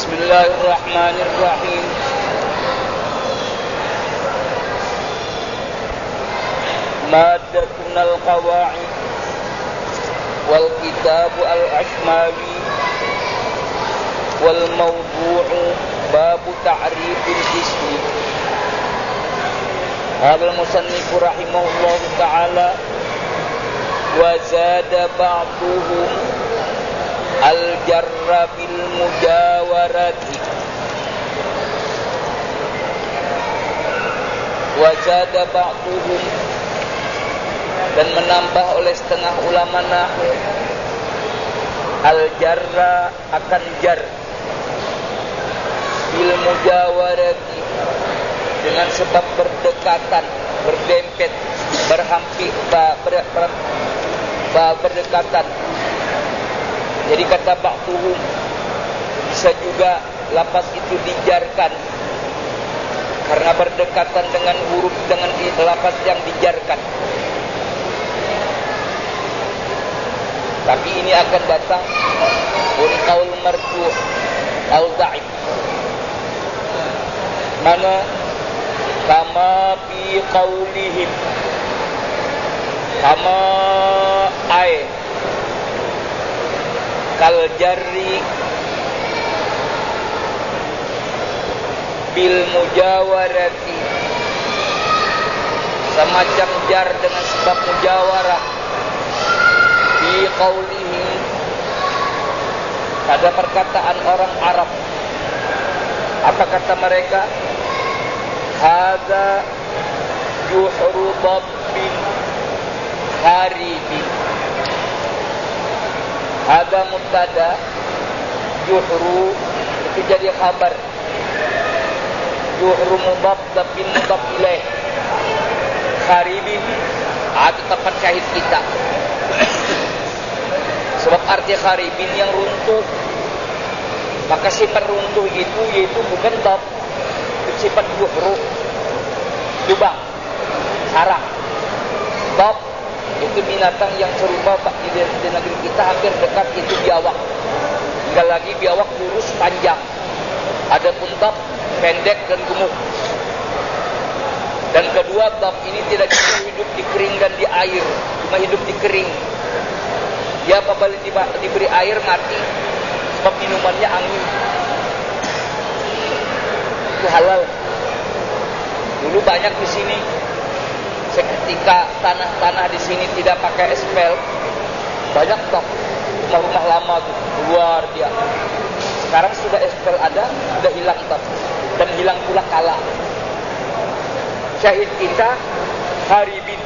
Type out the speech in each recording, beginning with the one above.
Bismillahirrahmanirrahim. Maddatun al-qawaid wal kitabu al-ashmawi wal mawdu'u babu ta'rifil ismi. Hadal musannifu rahimahullah ta'ala wa zada ba'duhum al-jarra bil mujawarati wa zada ba'duhum, dan menambah oleh setengah ulama nahwu al-jarra akan jar bil mujawarati dengan sebab berdekatan, berdempet, berhampir, berdekatan. Jadi kata ba'duhum bisa juga lafaz itu dijarkan karena berdekatan dengan huruf, dengan lafaz yang dijarkan. Tapi ini akan datang dari qaul marfu' atau dhaif. Mana kama fi qaulihim, kama ay kal jarri bil mujawarati, semacam jar dengan sebab mujawarah. Fi qaulihi, pada perkataan orang Arab. Apa kata mereka? Hadza juhru dabbin haribin. Hadza mubtada, juhru itu jadi khabar. Juhru mudhaf dabbin mudhaf ilaih. Haribin itu tempat syahid kita. Sebab arti kharibin yang runtuh. Maka sifat runtuh itu yaitu bukan dab, sifat juhru, lubang, sarang. Dab itu binatang yang serupa di negeri kita hampir dekat, itu biawak. Tinggal lagi biawak lurus panjang. Adapun dab pendek dan gemuk. Dan kedua, dab ini tidak bisa hidup di kering dan di air, cuma hidup di kering. Dia apabila diberi air mati, sebab minumannya angin. Itu halal. Dulu banyak di sini. Seketika tanah-tanah di sini tidak pakai espel, banyak tak rumah-rumah lama tuh keluar dia. Sekarang sudah espel ada, sudah hilang tak, dan hilang pula kala. Syahid kita haribin.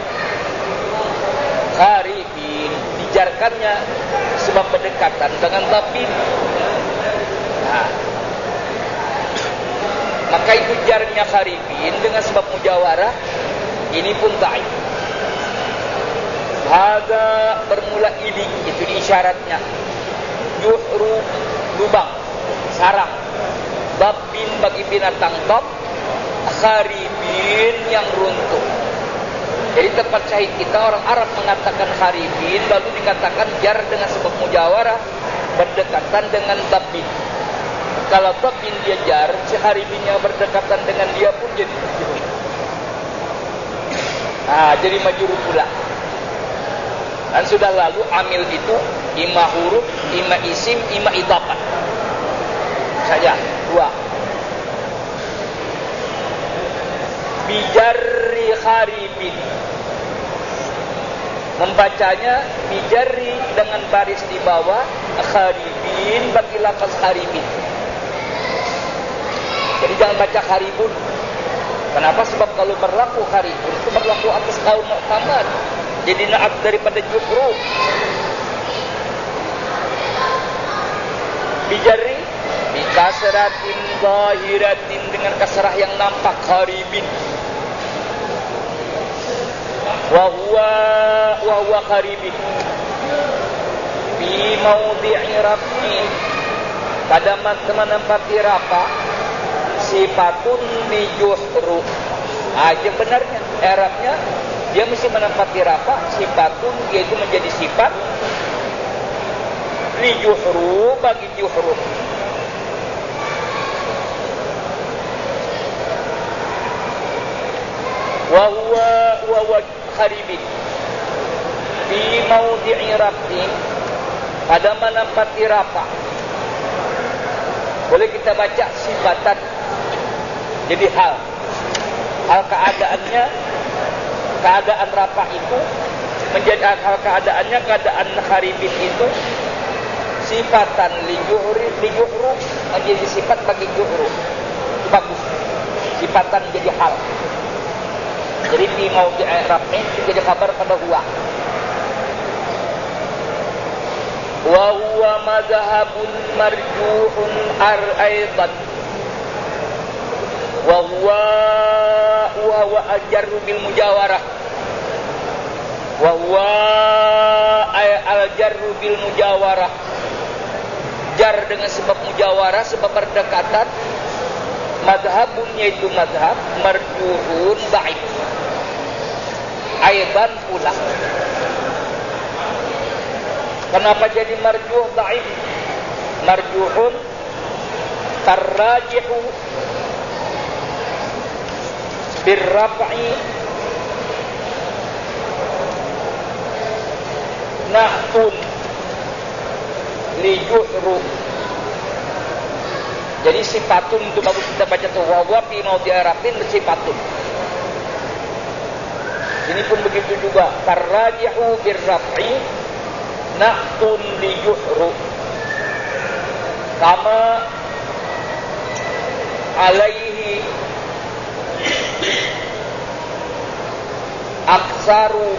Haribin dijarkannya sebab berdekatan dengan dabin. Nah, maka itu jarnya haribin dengan sebab mujawarah. Ini pun dhaif. Hadza bermula ini, itu isyaratnya. Juhru lubang, sarang. Dabbin bagi binatang dab, kharibin yang runtuh. Jadi tempat syahid kita orang Arab mengatakan kharibin, lalu dikatakan jar dengan sebab mujawarah, berdekatan dengan dabbin. Kalau dabbin dia jar, si kharibinnya berdekatan dengan dia pun jadi majrur. Jadi majrur pula. Dan sudah lalu amil itu ima huruf, ima isim, ima idhafah. Saja dua. Bijarri kharibin, membacanya bijarri dengan baris di bawah, kharibin bagi lafaz kharibin. Jadi jangan baca kharibun. Kenapa? Sebab kalau berlaku kharibun itu berlaku atas kaum mu'tamad. Jadi naat daripada juhru. Bijarri bikasratin zahiratin, dengan kasrah yang nampak, kharibin. Wa huwa kharibin. Bi maudhi'i raf'in, pada menempati rafa, sifatun li juhru. Yang benarnya i'rabnya dia mesti menempati rafa, sifatun, yaitu menjadi sifat li juhru, bagi juhru. wa huwa kharibin fi maudhi'i rafin, pada menempati rafa. Boleh kita baca sifatan, jadi hal keadaannya, keadaan rafa itu menjadi hal keadaannya, keadaan kharibin itu sifatan li juhru menjadi sifat bagi juhru. Itu bagus, sifatan jadi hal. Jadi fi maudhi'i rafin jadi kabar pada huwa. Wa huwa madhhabun marjuhun aidan. Wa huwa al-jarru bil mujawarah. Wa huwa al-jarru bil mujawarah. Jar dengan sebab mujawarah, sebab berdekatan. Madhabun yaitu madhab, marjuhun baik. Aidan pula. Kenapa jadi marjuh dhaif? Marjuhun tarrajihu birraf'i na'tun li juhru. Jadi sifatun itu bagus kita baca tuh, wa huwa fi maudhi'i rafin sifatun. Ini pun begitu juga, tarrajihu birraf'i na'tun li juhru, kama alaihi aksaru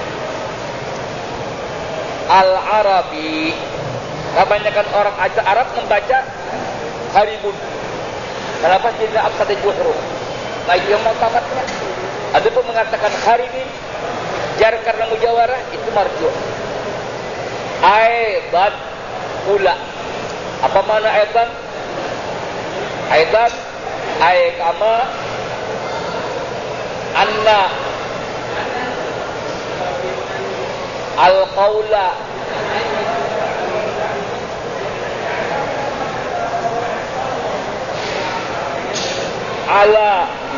al-arabi. Kebanyakan orang Arab membaca haribun. Kenapa tidak kata juhru? Nah, yang mau tamatnya. Ada pun mengatakan haribin jar karena mujawarah itu marjuh. Aidan pula. Apa makna aidan? Aidan ay kama anna al-qawla ala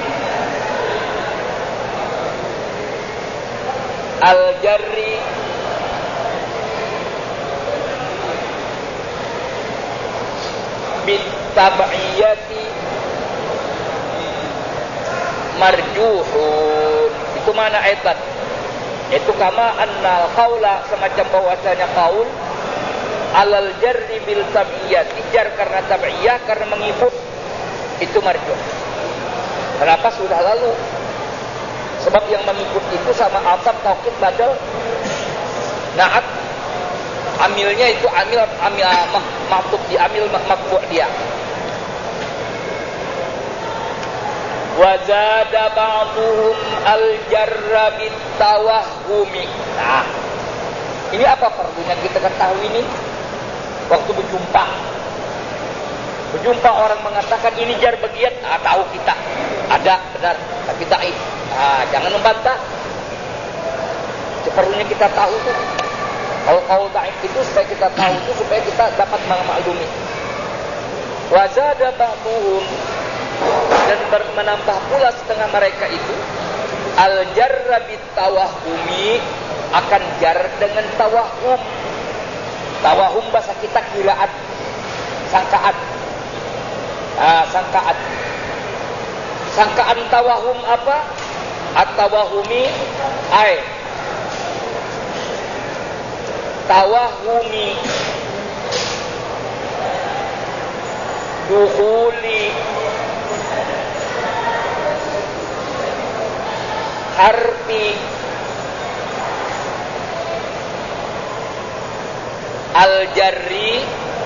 al-jarri bitab'iyati marjuhun. Itu mana aidan? Itu kama annal qaula, semacam bahwasanya qaul alal jarri bil tab'iyati, jar karena tab'iyah, karena mengikut, itu marjuh. Kenapa? Sudah lalu. Sebab yang mengikut itu sama ataf, taukid, badal, na'at, amilnya itu amil maktub di amil makbu' dia. Wa zada ba'duhum al-jarra bitawahhumi. Nah, ini apa perlunya kita ketahui ini? Waktu berjumpa orang mengatakan ini jar bagian, tahu kita ada benar, tapi dhaif. Jangan membantah. Perlunya kita tahu tuh. Kalau dhaif itu supaya kita tahu itu, supaya kita dapat memaklumi. Wa zada ba'duhum, dan menambah pula setengah mereka itu al-jarra bitawahhumi, akan jar dengan tawahum. Tawahum bahasa kita kiraan, sangkaan. Sangkaan tawahum apa? At-tawahumi ay tawahumi dukhuli harfi al-jarri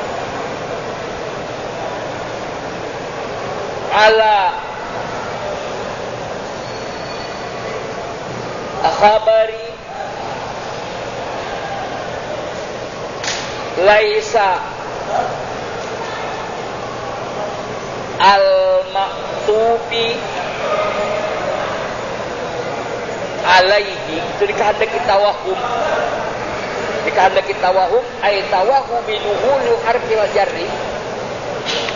ala khabari laisa al-maktubi alaihi. Itu dikehendaki tawahum. Dikehendaki tawahum ay tawahum binuhulu harfil jarri.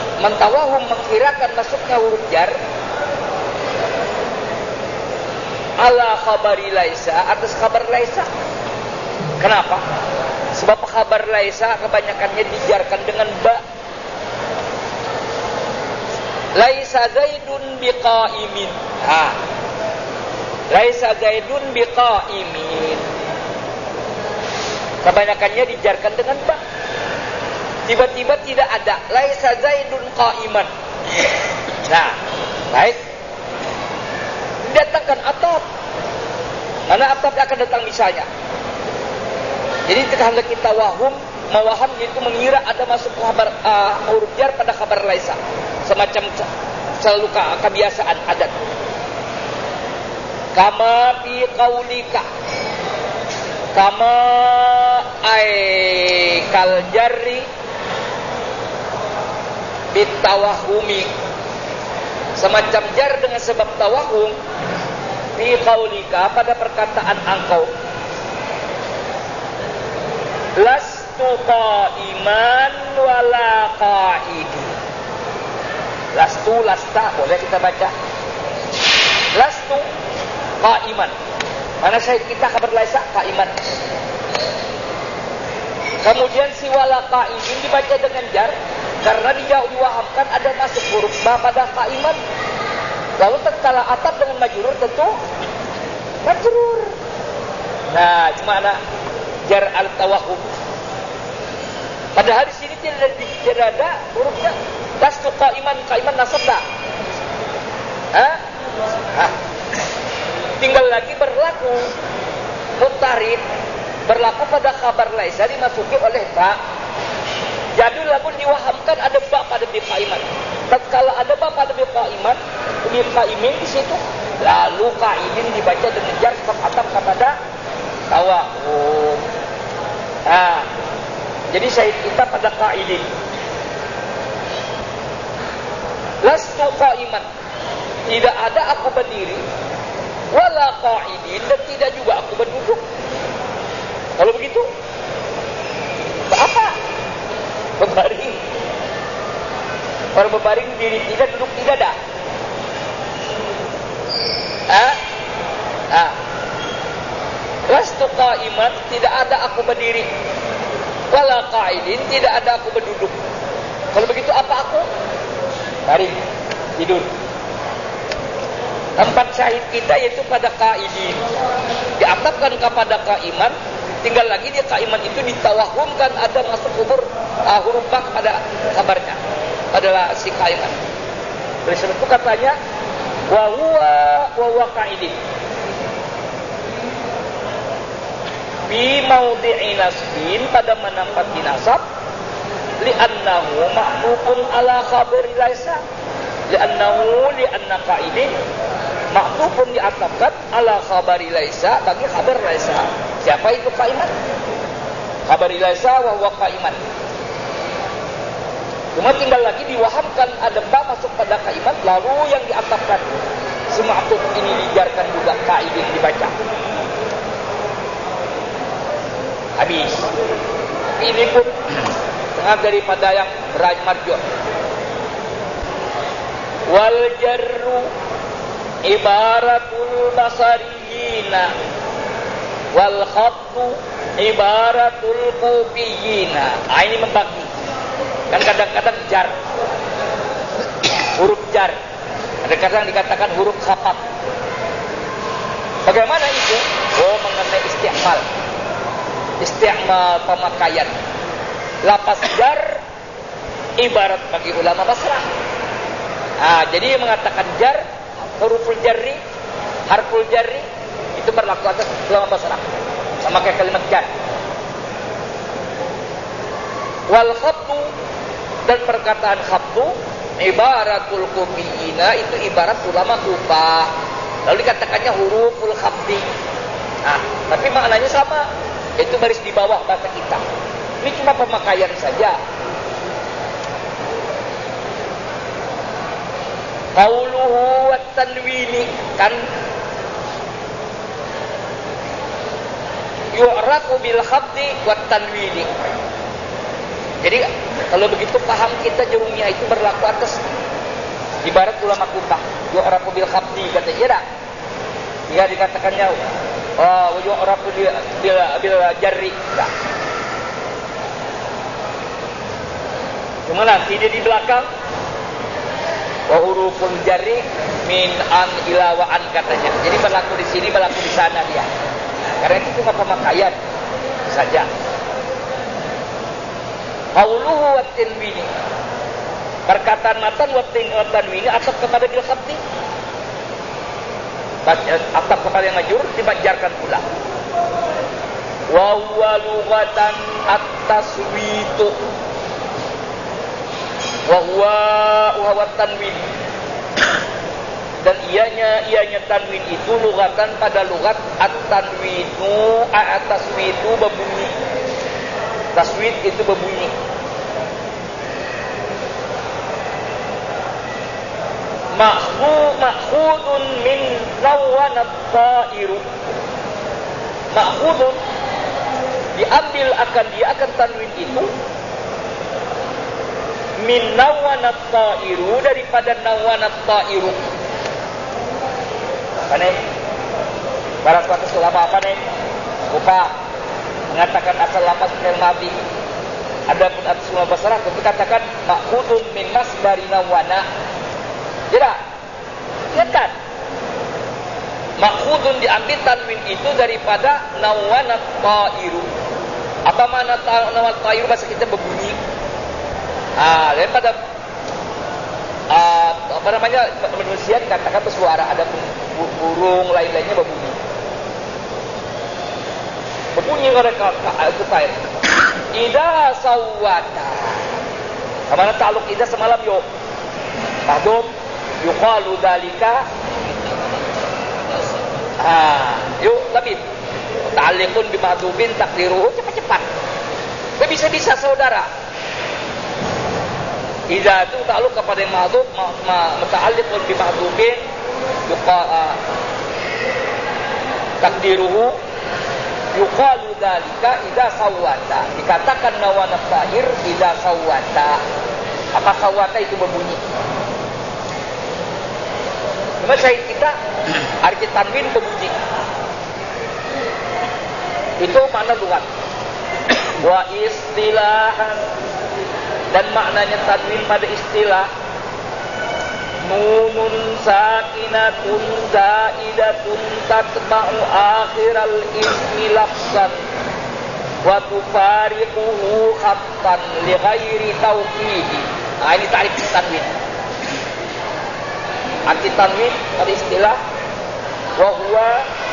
Mentawahum mengkirakan masuknya huruf jar ala khabari laisa, atas kabar laisa. Kenapa? Sebab kabar laisa kebanyakannya dijarkan dengan ba. Laisa zaidun biqaimin. Laisa zaidun biqaimin. Kebanyakannya dijarkan dengan ba. Tiba-tiba tidak ada. Laisa zaidun qaiman. Nah, baik. Datangkan atap. Mana atap akan datang misalnya. Jadi ketika kita mawaham itu mengira ada masuk kabar huruf jar pada kabar laisa. Semacam selalu kebiasaan adat. Kama fi qaulika. Kama ay kal jarri bitawahumi. Semacam jar dengan sebab tawahum fi qaulika pada perkataan engkau. Lastu qaiman wala qaidi. Lastu, lasta, boleh kita baca. Lastu qaiman. Mana syahid kita kabar laisa qaiman. Kemudian si wala qaidin dibaca dengan jar karena diwahamkan ada masuk huruf ba pada qaiman. Lalu tatkala atap dengan majrur tentu majrur. Nah, gimana? Jar al-tawahum. Padahal di sini tidak ada hurufnya. Lastu qaiman, qaiman nasab tak? Tinggal lagi berlaku mutarif, berlaku pada kabar laisa dimasuki oleh ba. Jadi lalu diwahamkan ada ba pada bi qaiman. Tatkala ada ba pada bi qaiman, bi qaimin di situ, lalu qaidin dibaca dengan jar sebab atap kepada tawahum. Jadi syahid kita pada qaidin. Lastu qaiman. Tidak ada aku berdiri. Wala qaidin, dan tidak juga aku berduduk. Kalau begitu, apa? Berbaring. Orang berbaring diri tidak, duduk tidak ada. Lastu qaiman, tidak ada aku berdiri. Wala qaidin, tidak ada aku berduduk. Kalau begitu apa aku? Baring, tidur. Tempat syahid kita yaitu pada qaidin. Diatapkan kepada qaiman, tinggal lagi dia qaiman itu ditawahumkan ada masuk huruf ba pada kabarnya. Adalah si qaiman. Oleh sebab itu katanya wa huwa qaidin. Fi maudhi'i nasbin, pada menempati nasab, li'annahu ma'tufun ala khabari laisa. Li'anna qaidin ma'tufun diatapkan ala khabari laisa, bagi khabar laisa. Siapa itu qaiman? Khabari laisa wa huwa qaiman. Cuma tinggal lagi diwahamkan ada ba masuk pada qaiman, lalu yang diatapkan si ma'tuf ini dijarkan juga qaidin dibaca. Habis. Ini pun tengah daripada yang marju'. Wal jarru ibaratul basariyina wal khattu ibaratul kufiyina. Ini membagi. Kan kadang-kadang jar, huruf jar, kadang-kadang dikatakan huruf khafat. Bagaimana itu? Mengenai isti'mal pemakaian. Lafaz jar ibarat bagi ulama Basrah. Jadi mengatakan jar, huruful jarri, harful jarri itu berlaku atas ulama Basrah. Sama kayak kalimat jar. Wal khattu, dan perkataan khattu ibaratul kufiyina, itu ibarat ulama Kufah. Lalu dikatakannya huruful khatti. Tapi maknanya sama. Itu baris di bawah bahasa kita. Ini cuma pemakaian saja. Qauluhu wat tanwini, kan yu'rafu bil khafdi wat tanwini. Jadi kalau begitu paham kita jurumnya itu berlaku atas ibarat ulama Kufah. Yu'rafu bil khafdi, kata dia dah. Ya dikatakannya yu'rafu bil jarri. Nah. Cuma nanti dia di belakang wa huruful jarri min an ila wa an katanya. Jadi berlaku di sini, berlaku di sana dia. Karena itu cuma pemakaian saja. Qauluhu wa tanwini. Perkataan matan wa tanwini atap kepada bil khabti. Atap kepada yang majrur dibajarkan pula. Wa huwa lughatan at-taswitu. Wa huwa tanwin. Dan ianya tanwin itu lughatan pada lughat at-tanwinu at-taswitu berbunyi. Taswit itu berbunyi. Ma'khudun min nawanat ta'iru. Ma'khudun diambil akan tanwin itu min nawanat ta'iru daripada nawanat ta'iru. Apa nih? Barang suatu selama apa nih? Lupa mengatakan asal lapas fi'il madhi. Adapun semua bahasa Arab itu katakan ma'khudun min masdari nawana. Tidak. Lihat kan? Ma'khudun diambil tanwin itu daripada nawanat ta'iru. Apa makna nawanat ta'iru bahasa kita berbunyi? Daripada manusia dikatakan bersuara, ada burung lain-lainnya berbunyi. Berbunyi mereka itu tair. Ida sawwata. Kemana ta'aluk ida semalam yuk? Mahdum yuqalu dalika. Yuk labib. Ta'alliqun bimahdubin takdiruhu cepat-cepat. Gak bisa-bisa saudara. Ida itu ta'aluk kepada yang mahdub, muta'alliqun bimahdubin takdiruhu yuqalu dalika idza sawwata. Dikatakan nawanat tahir idza sawwata. Apa sawwata itu berbunyi. Cuma syahid kita arti tanwin berbunyi. Itu makna lughat. Wa istilahan, dan maknanya tanwin pada istilah nunun sakinatun zaidatun tatba'u akhiral ismi lafzan wa tufariquhu khattan li ghairi tawkidi. Ini ta'rif tanwin. Arti tanwin pada istilah wa huwa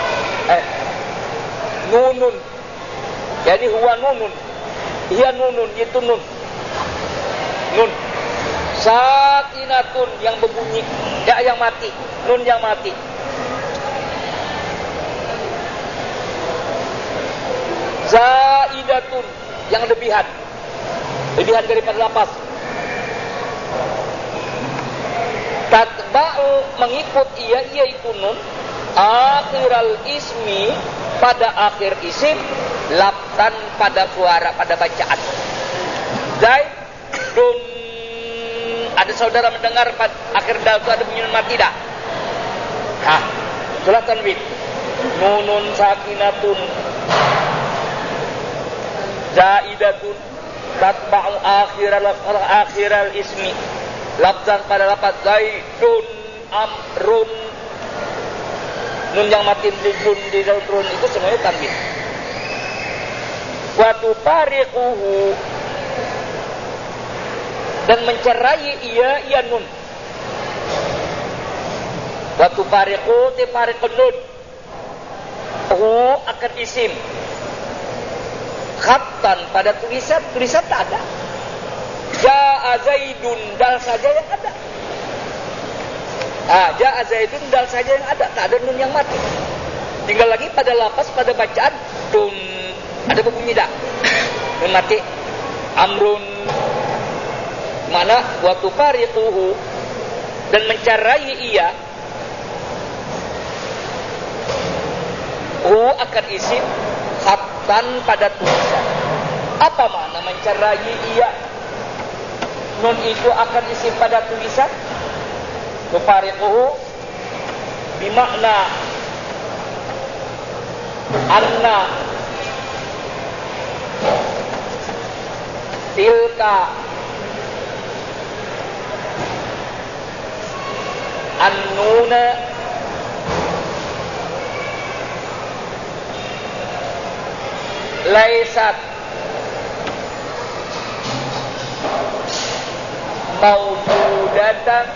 nunun. Jadi huwa nunun. Ia nunun, itu nun. Nun sakinatun yang berbunyi, ya yang mati, nun yang mati. Zaidatun yang lebihan daripada lapas. Tatba'u mengikut ia itu nun akhiral ismi pada akhir isim, laptan pada suara pada bacaan. Zaidun. Ada saudara mendengar akhir dal itu ada bunyi nun mati tak? Itulah tanwin. Nunun sakinatun zaidatun tatba'u akhiral ismi lafzan pada lafaz zaidun amrun. Nun yang mati di daun run itu semuanya tanwin. Wa tufariquhu, dan mencerai ia nun. Wa tufariqu tifariqun nun. Akan isim. Khattan pada tulisan tak ada. Ja'a Zaidun, dal saja yang ada. Ja'a Zaidun, dal saja yang ada, tak ada nun yang mati. Tinggal lagi pada lafaz pada bacaan dun. Ada berbunyi tak? Nun mati. Amrun. Mana waktu fariquhu, dan mencerai ia akan isim khattan pada tulisan. Apa makna mencerai ia? Nun itu akan isim pada tulisan. Tufariquhu bimakna anna tilka annuna laisat mawjudatan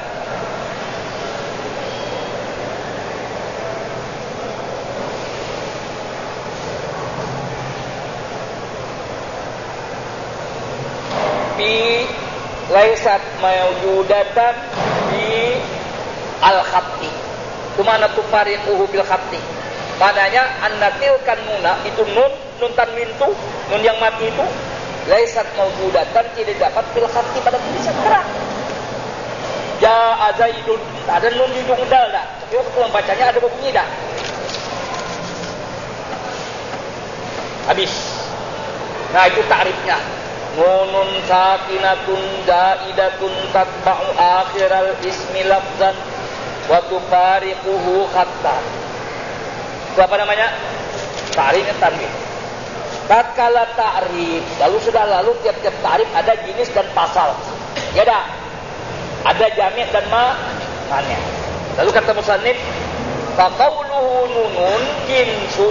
fi laisat mawjudatan di al-khatti. Kumana tufariquhu bil khatti. Padanya annatil kan nuna itu nun tanwin itu, nun yang mati itu laisat mawjudatan tidak dapat bil khatti pada tulisan kerak. Ja'a Zaidun, ada nun di ujung dal dah. Tapi waktu bacanya ada bunyi dah. Habis. Nah itu ta'rifnya. Nunun sakinatun zaidatun tatba'u akhiral ismi lafzan wa tufariquhu khatta. Itu apa namanya? Ta'rifnya tanwin. Tatkala ta'rif, lalu tiap-tiap ta'rif ada jenis dan pasal. Ya dah. Ada jami' dan ma'nya. Lalu kata musannif, faqauluhu nunun jinsun.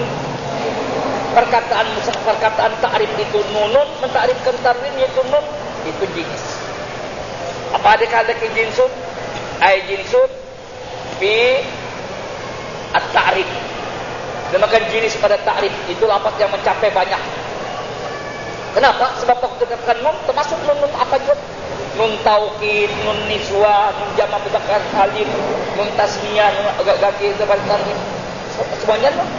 Perkataan ta'rif itu nunun, mentarifkan tanwin yaitu nun, itu jenis. Apa ada jinsun? Ay jinsun fi at-ta'rif. Demikian jenis pada ta'rif itu lafaz yang mencapai banyak. Kenapa? Sebab waktu dikatakan nun termasuk nun apa juga? Nun taukid, nun niswa, nun jama' mudzakkar salim, nun tasniyah, nun gaki sebal tanwin. Semuanya nun.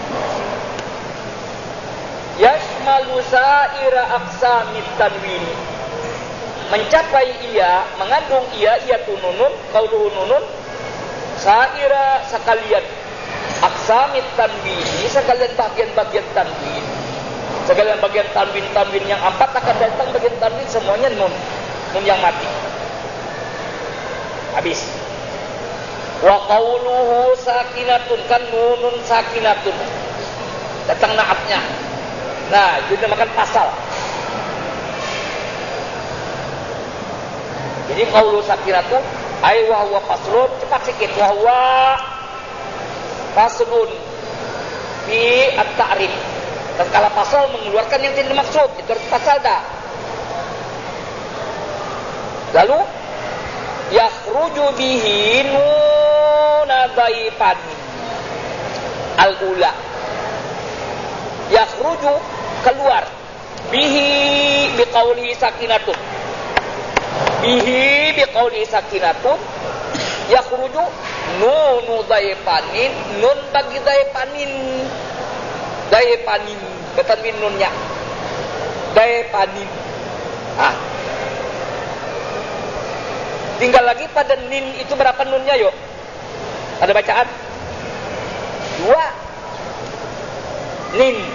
Yashmalu sa'ira aqsamit tanwin. Mencapai ia, mengandung ia tununun, qauluhu nunun, sa'ira sekalian aqsamit tanwin, sekalian bagian-bagian tanwin. Sekalian bagian tanwin yang 4 akan datang bagian tanwin semuanya nun yang mati. Habis. Wa qauluhu sakinatun, kan nunun sakinatun. Datang naatnya. Nah, itu dinamakan pasal. Jadi qaulu sakinatun ay wa huwa faslun, cepat sikit, wa huwa faslun fi at-ta'rif. Tatkala pasal mengeluarkan yang tidak dimaksud, itu harus pasal dah. Lalu yakhruju bihi nunadaifan al-ula. Yakhruju keluar bihi biqauli sakinatun. Bihi biqauli sakinatun yakhruju nunu daifanin, nun bagi daifanin. Daifanin, ketanwin nunnya. Daifanin. Ah. Tinggal lagi pada nin itu berapa nunnya yuk? Ada bacaan? 2.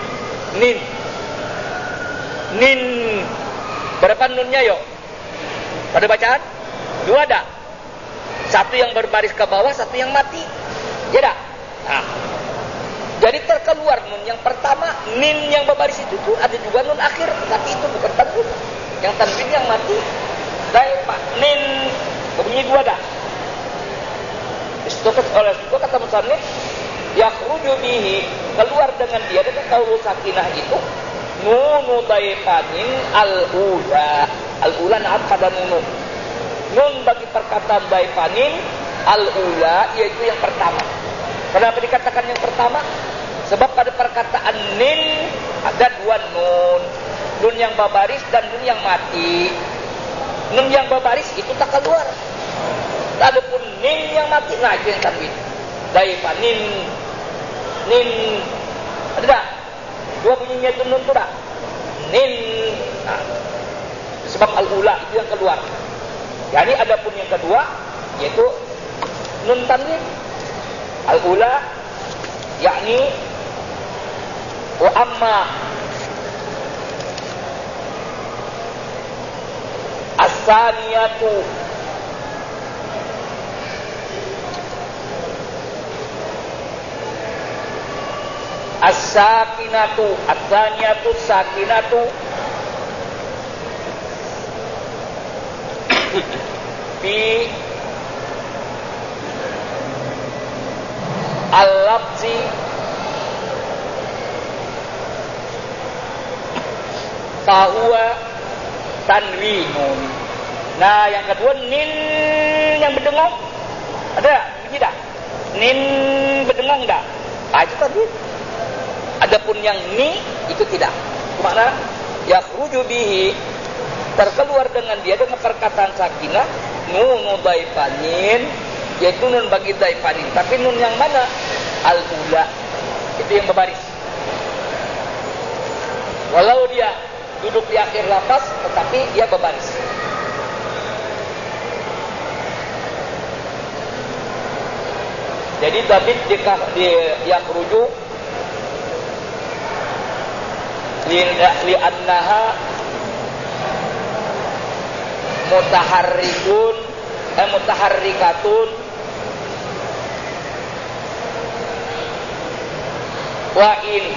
Nin. Berapa nunnya yuk? Pada bacaan? 2 dah. Satu yang berbaris ke bawah, satu yang mati. Ya dah. Nah. Jadi terkeluar nun yang pertama, nin yang berbaris itu tuh ada juga nun akhir, tapi itu bukan tanwin. Yang tanwin yang mati. Nin bunyi 2 dah. Oleh itu kata musannif, yakhruju bihi, keluar dengan dia dengan qaulu sakinah itu nunu daifanin al-ula. Al-ula naat pada nunu. Nun bagi perkataan daifanin al-ula yaitu yang pertama. Kenapa dikatakan yang pertama? Sebab pada perkataan nin ada 2 nun. Nun yang berbaris dan nun yang mati. Nun yang berbaris itu tak keluar. Adapun nin yang mati, nah itu yang tanwin. Daifanin. Nin. Ada tak? 2 bunyinya itu nun tu tak? Nin. Nah. Sebab al-ula itu yang keluar. Jadi adapun yang kedua yaitu nun tanwin. Al-ula yakni wa amma as-saniyatu As-sakinatu, ats-tsaniyatu sakinatu bi al-lafzi fahuwa tanwinun. Nah, yang kedua nin yang berdengung. Ada bunyi tak? Nin berdengung tak? Ah, itu tadi. Adapun yang ni itu tidak. Makna yakhruju bihi, terkeluar dengan dia dengan perkataan sakinah, nunu daifanin, yaitu nun bagi daifanin. Tapi nun yang mana? Al-ula. Itu yang berbaris. Walau dia duduk di akhir lafaz, tetapi dia berbaris. Jadi David yakhruju li annaha mutaharrikatun wa in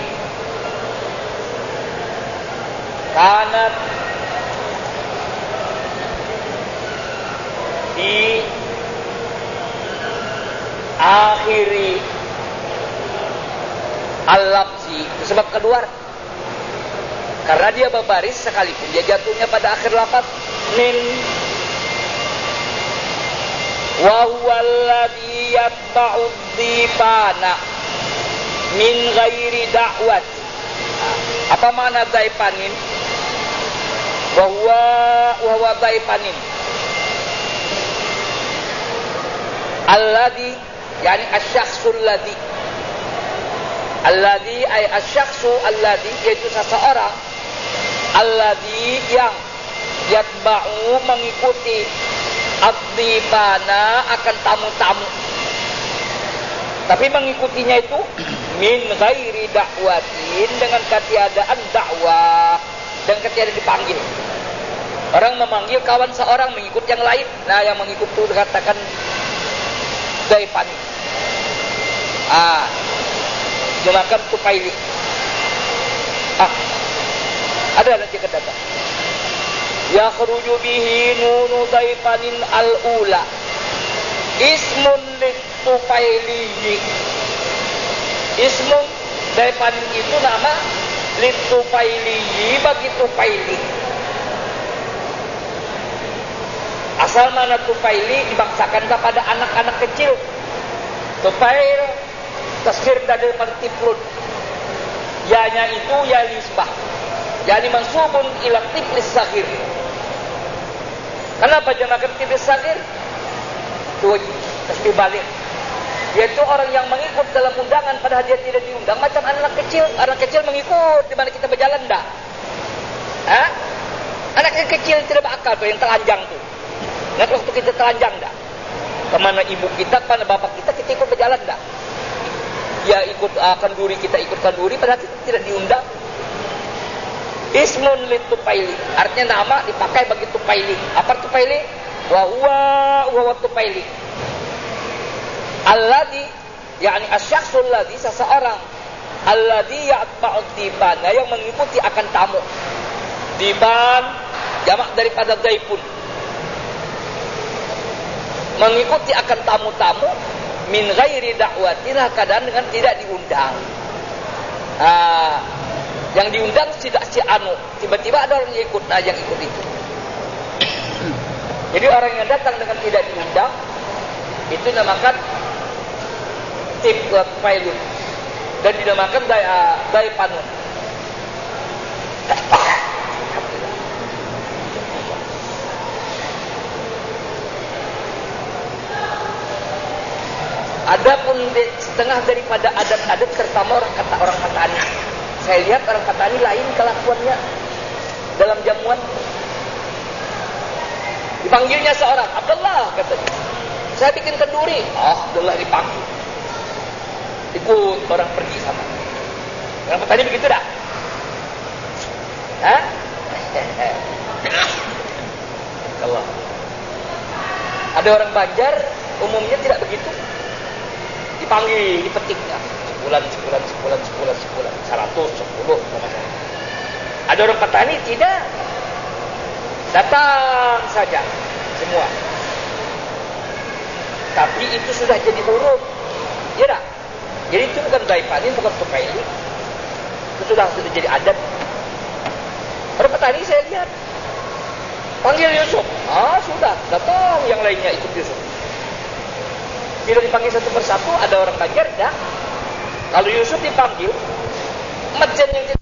kanat di akhiri al-lafzi. Sebab kedua, karena dia berbaris sekalipun dia jatuhnya pada akhir lafaz min, wa huwa alladhi yatba'u dhifana min ghairi da'wat. Apa makna dhaifanin? Wa huwa dhaifanin alladhi, yani asy-syakhsul ladzi. Alladzi ay asy-syakhsu alladzi, yaitu seseorang alladzi yang yatba'u mengikuti ad-dhifana akan tamu-tamu. Tapi mengikutinya itu min ghairi da'watin, dengan ketiadaan dakwah dan ketiadaan dipanggil. Orang memanggil kawan seorang mengikut yang lain. Nah, yang mengikut itu dikatakan daifani. Jemakan tufaili. Ada nanti kata. Yakhruju bihi nunu daifanin al-ula ismun lit-tufaili. Ismun daifanin itu nama lit-tufaili, bagi tufaili. Asal mana tufaili dibangsakan kepada anak-anak kecil. Tufail tasghir dari tiflun. Ya-nya itu ya nisbah. Yani mansubun ila tiflis saghir. Kenapa jamakan tiflis saghir? Tuh tasbih balik. Yaitu orang yang mengikut dalam undangan padahal dia tidak diundang, macam anak kecil. Anak kecil mengikut di mana kita berjalan dah. Anak yang kecil tidak berakal tuh, yang telanjang tuh. Ingat waktu kita telanjang dah. Kemana ibu kita, kemana bapak kita ikut berjalan dah. Dia ikut kenduri, kita ikut kenduri, padahal kita tidak diundang. Ismun litufaili, artinya nama dipakai bagi tufaili. Apa tufaili? Wa huwa tufaili. Alladhi, yakni asy-syakhsul ladzi, seseorang alladhi ya'tba'u diban, yang mengikuti akan tamu. Diban jamak daripada daifun. Mengikuti akan tamu-tamu min ghairi da'watin, keadaan dengan tidak diundang. Yang diundang tidak si anu, tiba-tiba ada orang yang ikut, yang ikut itu. Jadi orang yang datang dengan tidak diundang itu dinamakan tiflailun dan dinamakan daifanun. Adapun setengah daripada adat-adat terutama orang Patani. Saya lihat orang Patani lain kelakuannya dalam jamuan. Dipanggilnya seorang, Abdullah katanya. Saya bikin kenduri. Abdullah dipanggil. Ikut orang pergi sama. Orang Patani begitu dah. Kalau ada orang Banjar umumnya tidak begitu. Dipanggil, dipetik. sebulan, 100, 10, ada orang petani tidak, datang saja semua, tapi itu sudah jadi huruf, ya tak? Jadi itu bukan daifanin, bukan tukaili, itu sudah jadi adat. Orang petani saya lihat panggil Yusuf, sudah datang yang lainnya ikut Yusuf. Bila dipanggil satu persatu, ada orang Banjar, dah. Kalau Yusuf dipanggil, majen yang